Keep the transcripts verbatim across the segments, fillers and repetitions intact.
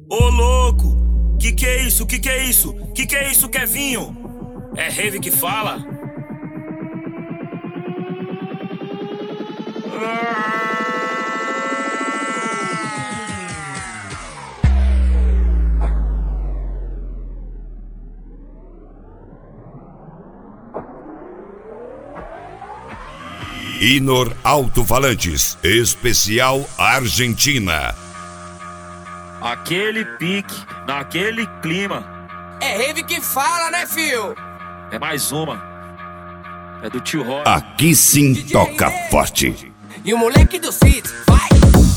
Ô louco, que que é isso, que que é isso, que que é isso, Kevinho? É rave que fala? Inor Alto-Falantes, especial Argentina. Aquele pique, naquele clima. É rave que fala, né, fio? É mais uma. É do tio Roy. Aqui sim toca forte. E o moleque do Cid, vai!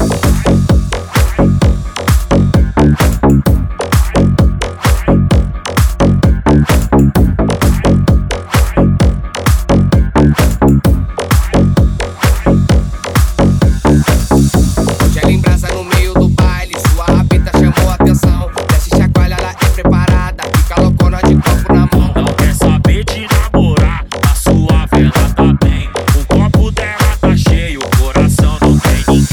Gela em brasa no meio do baile, sua rabita chamou a atenção. Desce chacoalha, ela é preparada, fica loucona de copo na mão. Não quer saber de namorar, a sua vela tá bem. O copo dela tá cheio, o coração não tem ninguém.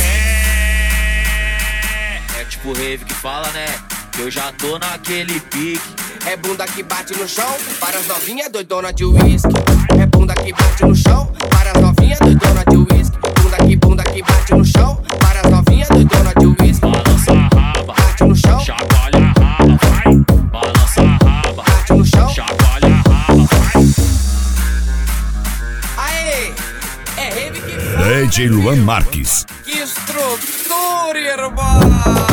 É tipo rave que fala, né? Que eu já tô naquele pique. É bunda que bate no chão, para as novinhas doidona de uísque. É bunda que bate no chão, para as novinhas doidona de uísque. Bunda que bunda que bate no chão, para as novinhas doidona de uísque. Balança a raba, bate no chão, chacoalha a raba, vai. Balança a raba, bate no chão, chacoalha a raba, vai. Aê, é rave que fala. D J Luan Marques. Que estrutura, irmão!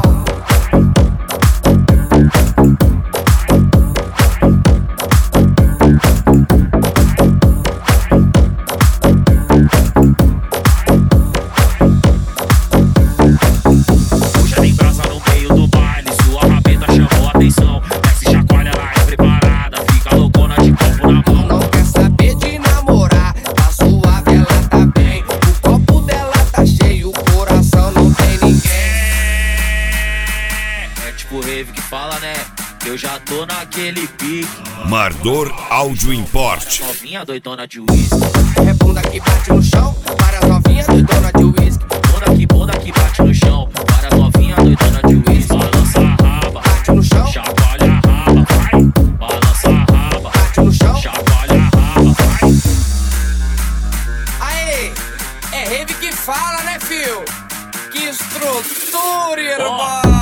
Hoje tem brasa no meio do baile, sua rabeta chamou a atenção. Desce chacoalha, ela é preparada, fica loucona de copo na mão. Não quer saber de namorar, tá suave, ela tá bem. O copo dela tá cheio, o coração não tem ninguém. É tipo rave que fala, né? Que eu já tô naquele pique. Mardor Áudio Import. Novinha doidona de uísque. É bunda que bate no chão, para as novinhas doidona de uísque. Bunda que bunda que bate no chão, para as novinha doidona de uísque. Balança a raba, Bate no chão, chacoalha a raba, vai. Balança a raba, bate no chão. chacoalha a raba, vai. Aê, é rave que fala, né, fio? Que estrutura, irmão!